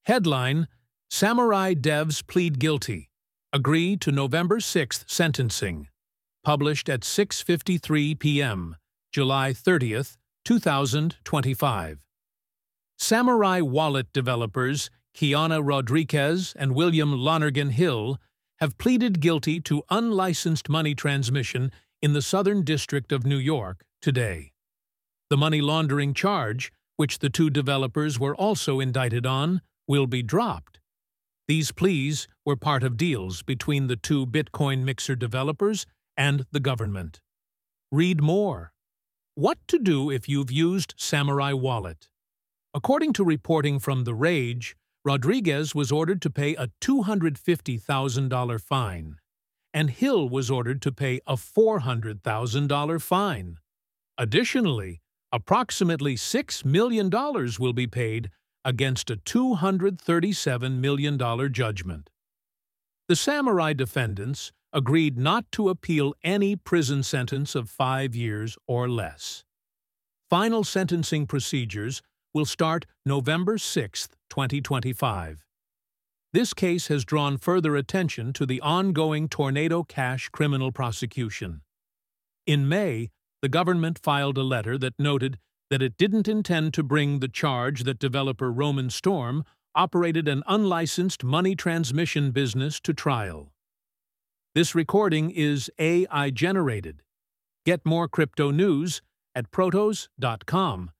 Headline: Samurai Devs Plead Guilty. Agree to November 6th sentencing. Published at 6:53 p.m., July 30th, 2025. Samurai Wallet developers Kiana Rodriguez and William Lonergan Hill have pleaded guilty to unlicensed money transmission in the Southern District of New York today. The money laundering charge, which the two developers were also indicted on, will be dropped. These pleas were part of deals between the two Bitcoin Mixer developers and the government. Read more. What to do if you've used Samurai Wallet? According to reporting from The Rage, Rodriguez was ordered to pay a $250,000 fine, and Hill was ordered to pay a $400,000 fine. Additionally, approximately $6 million will be paid against a $237 million judgment. The Samurai defendants agreed not to appeal any prison sentence of 5 years or less. Final sentencing procedures will start November 6, 2025. This case has drawn further attention to the ongoing Tornado Cash criminal prosecution. In May, the government filed a letter that noted that it didn't intend to bring the charge that developer Roman Storm operated an unlicensed money transmission business to trial. This recording is AI-generated. Get more crypto news at protos.com.